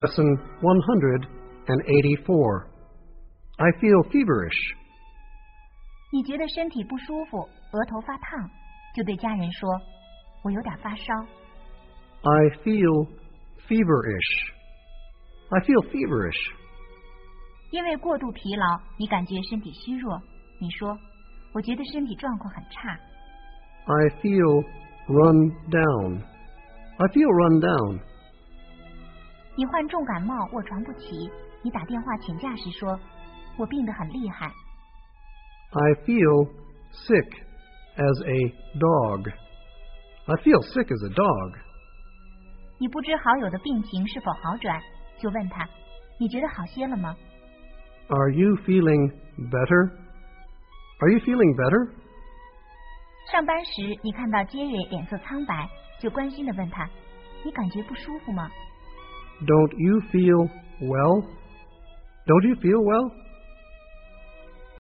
Lesson 184. I feel feverish. 你觉得身体不舒服，额头发烫，就对家人说：“我有点发烧。” I feel feverish. I feel feverish. 因为过度疲劳，你感觉身体虚弱，你说：“我觉得身体状况很差。” I feel run down. I feel run down. 你患重感冒，卧床不起，你打电话请假时说：“我病得很厉害。” I feel sick as a dog. I feel sick as a dog. 你不知好友的病情是否好转，就问他：“你觉得好些了吗？” Are you feeling better? Are you feeling better? 上班时你看到杰瑞脸色苍白，就关心地问他：“你感觉不舒服吗？” Don't you feel well? Don't you feel well?